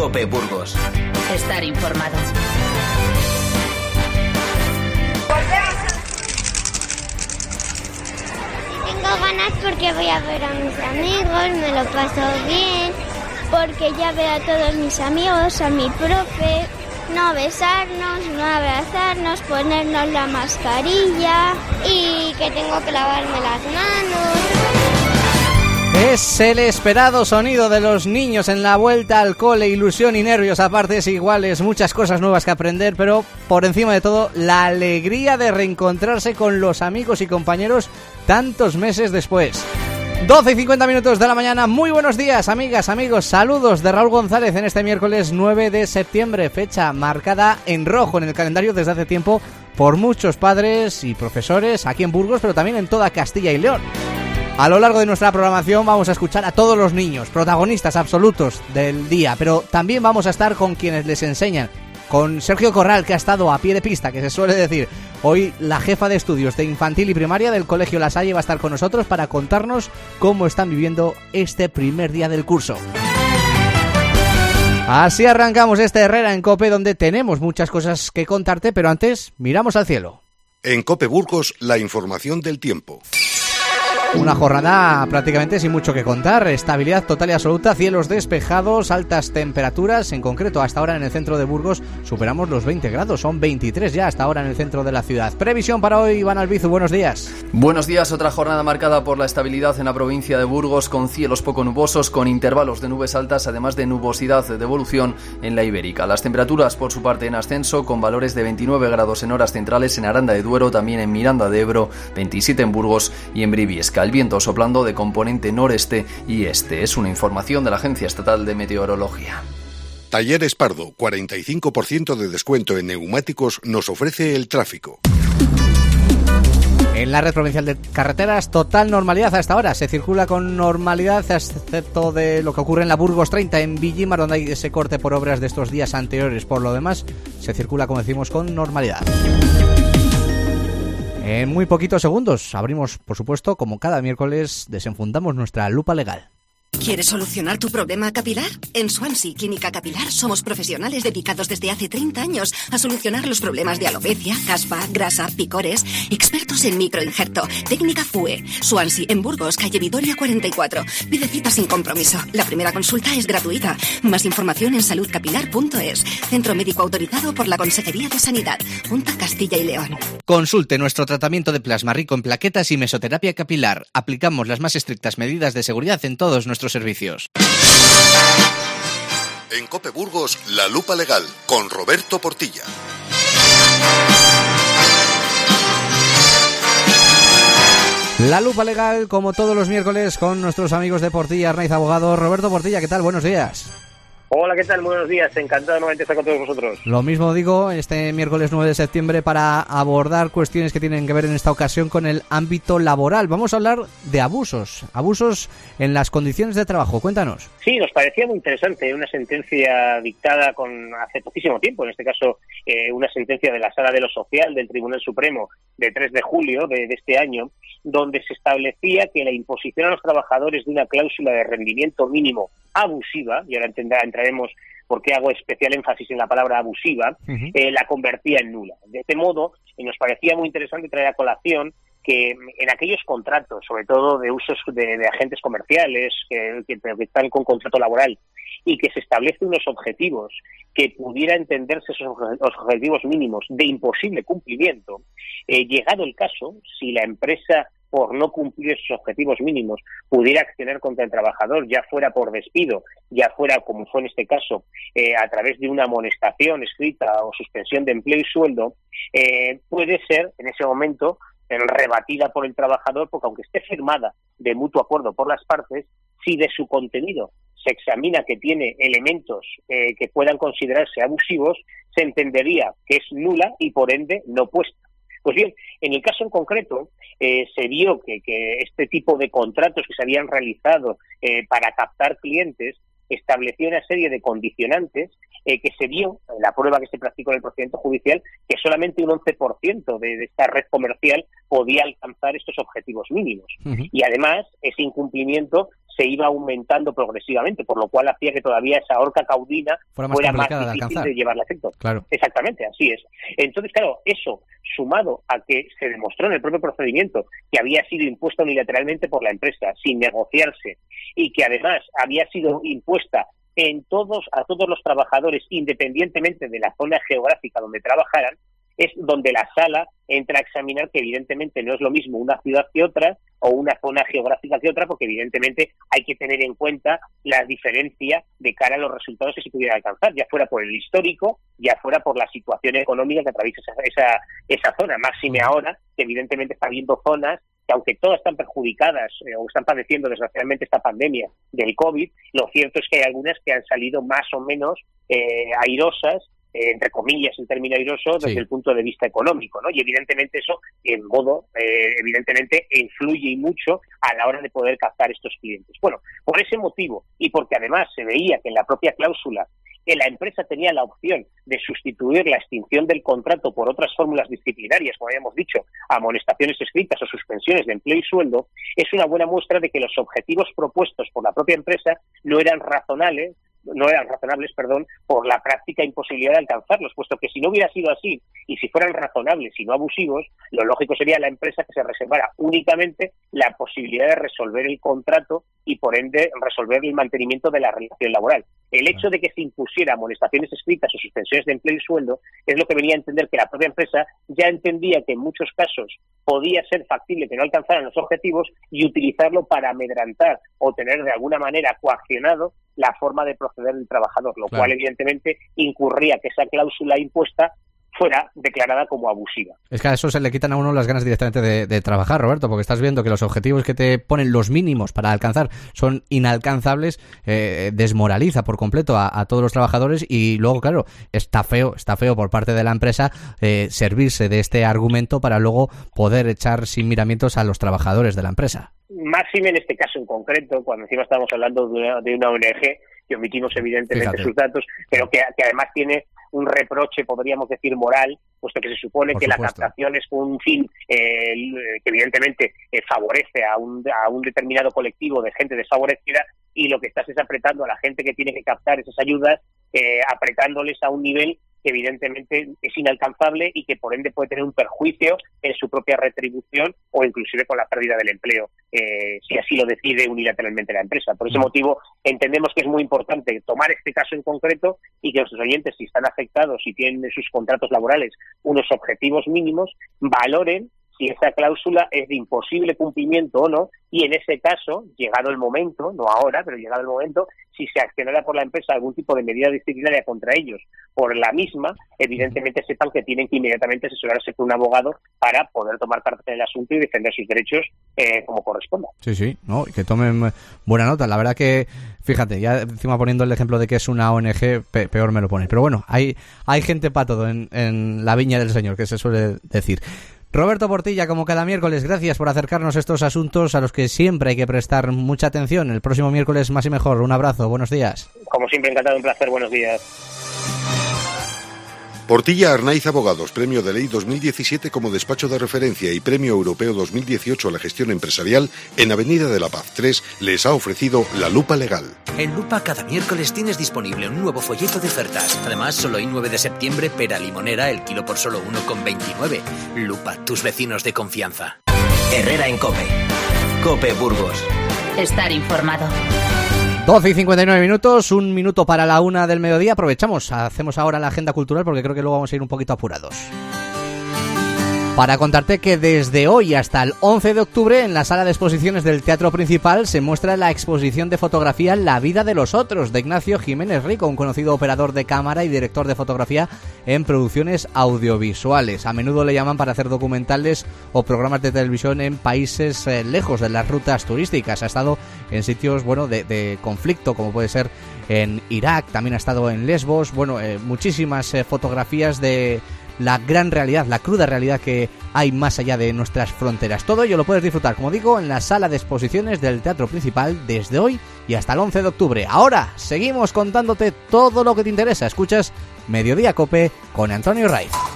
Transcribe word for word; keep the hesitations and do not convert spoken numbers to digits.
COPE Burgos. Estar informado. Tengo ganas porque voy a ver a mis amigos, me lo paso bien, porque ya veo a todos mis amigos, a mi profe, no besarnos, no abrazarnos, ponernos la mascarilla y que tengo que lavarme las manos. Es el esperado sonido de los niños en la vuelta al cole, ilusión y nervios a partes iguales, muchas cosas nuevas que aprender, pero por encima de todo, la alegría de reencontrarse con los amigos y compañeros tantos meses después. doce y cincuenta minutos de la mañana, muy buenos días amigas, amigos, saludos de Raúl González en este miércoles nueve de septiembre, fecha marcada en rojo en el calendario desde hace tiempo por muchos padres y profesores aquí en Burgos, pero también en toda Castilla y León. A lo largo de nuestra programación vamos a escuchar a todos los niños, protagonistas absolutos del día, pero también vamos a estar con quienes les enseñan, con Sergio Corral, que ha estado a pie de pista, que se suele decir. Hoy la jefa de estudios de infantil y primaria del Colegio La Salle va a estar con nosotros para contarnos cómo están viviendo este primer día del curso. Así arrancamos este Herrera en COPE, donde tenemos muchas cosas que contarte, pero antes miramos al cielo. En COPE Burgos, la información del tiempo. Una jornada prácticamente sin mucho que contar, estabilidad total y absoluta, cielos despejados, altas temperaturas, en concreto hasta ahora en el centro de Burgos superamos los veinte grados, son veintitrés ya hasta ahora en el centro de la ciudad. Previsión para hoy, Iván Albizu, buenos días. Buenos días, otra jornada marcada por la estabilidad en la provincia de Burgos, con cielos poco nubosos, con intervalos de nubes altas, además de nubosidad de evolución en la Ibérica. Las temperaturas por su parte en ascenso, con valores de veintinueve grados en horas centrales en Aranda de Duero, también en Miranda de Ebro, veintisiete en Burgos y en Briviesca. El viento soplando de componente noreste y este. Es una información de la Agencia Estatal de Meteorología. Talleres Pardo, cuarenta y cinco por ciento de descuento en neumáticos nos ofrece el tráfico. En la red provincial de carreteras, total normalidad hasta ahora. Se circula con normalidad, excepto de lo que ocurre en la Burgos treinta, en Villimar, donde hay ese corte por obras de estos días anteriores. Por lo demás, se circula, como decimos, con normalidad. En muy poquitos segundos abrimos, por supuesto, como cada miércoles, desenfundamos nuestra lupa legal. ¿Quieres solucionar tu problema capilar? En Swansea Clínica Capilar somos profesionales dedicados desde hace treinta años a solucionar los problemas de alopecia, caspa, grasa, picores. Expertos en microinjerto. Técnica F U E. Swansea, en Burgos, calle Vidoria cuarenta y cuatro. Pide cita sin compromiso. La primera consulta es gratuita. Más información en salud capilar punto es. Centro médico autorizado por la Consejería de Sanidad. Junta Castilla y León. Consulte nuestro tratamiento de plasma rico en plaquetas y mesoterapia capilar. Aplicamos las más estrictas medidas de seguridad en todos nuestros servicios. En COPE Burgos, la lupa legal, con Roberto Portilla. La lupa legal, como todos los miércoles, con nuestros amigos de Portilla, Arnaiz Abogado. Roberto Portilla, ¿qué tal? Buenos días. Hola, ¿qué tal? Buenos días. Encantado de nuevamente estar con todos vosotros. Lo mismo digo, este miércoles nueve de septiembre, para abordar cuestiones que tienen que ver en esta ocasión con el ámbito laboral. Vamos a hablar de abusos, abusos en las condiciones de trabajo. Cuéntanos. Sí, nos parecía muy interesante una sentencia dictada con hace poquísimo tiempo, en este caso eh, una sentencia de la Sala de lo Social del Tribunal Supremo de tres de julio de, de este año, donde se establecía que la imposición a los trabajadores de una cláusula de rendimiento mínimo abusiva, y ahora entenderá, entraremos por qué hago especial énfasis en la palabra abusiva, uh-huh. eh, la convertía en nula. De este modo, eh, nos parecía muy interesante traer a colación que en aquellos contratos, sobre todo de usos de, de agentes comerciales, que, que, que están con contrato laboral, y que se establecen unos objetivos que pudiera entenderse esos objetivos mínimos de imposible cumplimiento, eh, llegado el caso, si la empresa, por no cumplir esos objetivos mínimos, pudiera accionar contra el trabajador, ya fuera por despido, ya fuera, como fue en este caso, eh, a través de una amonestación escrita o suspensión de empleo y sueldo, eh, puede ser, en ese momento, rebatida por el trabajador, porque aunque esté firmada de mutuo acuerdo por las partes, si de su contenido se examina que tiene elementos eh, que puedan considerarse abusivos, se entendería que es nula y, por ende, no puesta. Pues bien, en el caso en concreto, eh, se vio que, que este tipo de contratos que se habían realizado eh, para captar clientes estableció una serie de condicionantes eh, que se vio en la prueba que se practicó en el procedimiento judicial, que solamente un once por ciento de, de esta red comercial podía alcanzar estos objetivos mínimos. Uh-huh. Y además, ese incumplimiento se iba aumentando progresivamente, por lo cual hacía que todavía esa horca caudina fuera más, fuera más difícil de, de llevarle a efecto. Claro. Exactamente, así es. Entonces, claro, eso sumado a que se demostró en el propio procedimiento que había sido impuesta unilateralmente por la empresa sin negociarse y que además había sido impuesta en todos a todos los trabajadores independientemente de la zona geográfica donde trabajaran, es donde la sala entra a examinar que evidentemente no es lo mismo una ciudad que otra o una zona geográfica que otra, porque evidentemente hay que tener en cuenta la diferencia de cara a los resultados que se pudieran alcanzar, ya fuera por el histórico, ya fuera por la situación económica que atraviesa esa, esa, esa zona, máxime ahora que evidentemente está habiendo zonas que aunque todas están perjudicadas eh, o están padeciendo desgraciadamente esta pandemia del COVID, lo cierto es que hay algunas que han salido más o menos eh, airosas, Eh, entre comillas, en término airoso, desde sí. el punto de vista económico, ¿no? Y evidentemente eso, en modo, eh, evidentemente, influye y mucho a la hora de poder captar estos clientes. Bueno, por ese motivo, y porque además se veía que en la propia cláusula que la empresa tenía la opción de sustituir la extinción del contrato por otras fórmulas disciplinarias, como habíamos dicho, amonestaciones escritas o suspensiones de empleo y sueldo, es una buena muestra de que los objetivos propuestos por la propia empresa no eran razonables, no eran razonables, perdón, por la práctica imposibilidad de alcanzarlos, puesto que si no hubiera sido así y si fueran razonables y no abusivos, lo lógico sería la empresa que se reservara únicamente la posibilidad de resolver el contrato y por ende resolver el mantenimiento de la relación laboral. El hecho de que se impusiera amonestaciones escritas o suspensiones de empleo y sueldo es lo que venía a entender que la propia empresa ya entendía que en muchos casos podía ser factible que no alcanzaran los objetivos y utilizarlo para amedrantar o tener de alguna manera coaccionado la forma de proceder del trabajador, lo claro. cual evidentemente incurría que esa cláusula impuesta fuera declarada como abusiva. Es que a eso se le quitan a uno las ganas directamente de, de trabajar, Roberto, porque estás viendo que los objetivos que te ponen los mínimos para alcanzar son inalcanzables, eh, desmoraliza por completo a, a todos los trabajadores y luego, claro, está feo, está feo por parte de la empresa eh, servirse de este argumento para luego poder echar sin miramientos a los trabajadores de la empresa. Máxime en este caso en concreto, cuando encima estamos hablando de una, de una O N G, que omitimos evidentemente Fíjate. sus datos, pero que, que además tiene un reproche, podríamos decir, moral, puesto que se supone Por que supuesto. la captación es con un fin eh, que evidentemente eh, favorece a un, a un determinado colectivo de gente desfavorecida, y lo que estás es apretando a la gente que tiene que captar esas ayudas, eh, apretándoles a un nivel que evidentemente es inalcanzable y que por ende puede tener un perjuicio en su propia retribución o inclusive con la pérdida del empleo, eh, si así lo decide unilateralmente la empresa. Por ese motivo entendemos que es muy importante tomar este caso en concreto y que nuestros oyentes, si están afectados, si tienen en sus contratos laborales unos objetivos mínimos, valoren si esa cláusula es de imposible cumplimiento o no, y en ese caso, llegado el momento, no ahora, pero llegado el momento, si se accionara por la empresa algún tipo de medida disciplinaria contra ellos por la misma, evidentemente sepan que tienen que inmediatamente asesorarse con un abogado para poder tomar cartas en el asunto y defender sus derechos eh, como corresponda. Sí, sí, no, y que tomen buena nota. La verdad que, fíjate, ya encima poniendo el ejemplo de que es una O N G, pe- peor me lo pone. Pero bueno, hay, hay gente para todo en, en la viña del Señor, que se suele decir. Roberto Portilla, como cada miércoles, gracias por acercarnos a estos asuntos a los que siempre hay que prestar mucha atención. El próximo miércoles más y mejor. Un abrazo, buenos días. Como siempre, encantado, un placer, buenos días. Portilla Arnaiz Abogados, Premio de Ley dos mil diecisiete como despacho de referencia y Premio Europeo dos mil dieciocho a la gestión empresarial, en Avenida de la Paz tres, les ha ofrecido La Lupa Legal. En Lupa cada miércoles tienes disponible un nuevo folleto de ofertas. Además, solo hoy nueve de septiembre, pera limonera, el kilo por solo uno con veintinueve. Lupa, tus vecinos de confianza. Herrera en COPE. COPE Burgos. Estar informado. doce y cincuenta y nueve minutos, un minuto para la una del mediodía. Aprovechamos, hacemos ahora la agenda cultural porque creo que luego vamos a ir un poquito apurados. Para contarte que desde hoy hasta el once de octubre en la sala de exposiciones del Teatro Principal se muestra la exposición de fotografía La vida de los otros de Ignacio Jiménez Rico, un conocido operador de cámara y director de fotografía en producciones audiovisuales. A menudo le llaman para hacer documentales o programas de televisión en países eh, lejos de las rutas turísticas. Ha estado en sitios bueno de, de conflicto, como puede ser en Irak, también ha estado en Lesbos, bueno, eh, muchísimas eh, fotografías de la gran realidad, la cruda realidad que hay más allá de nuestras fronteras. Todo ello lo puedes disfrutar, como digo, en la sala de exposiciones del Teatro Principal desde hoy y hasta el once de octubre. Ahora seguimos contándote todo lo que te interesa. Escuchas Mediodía Cope con Antonio Raiz.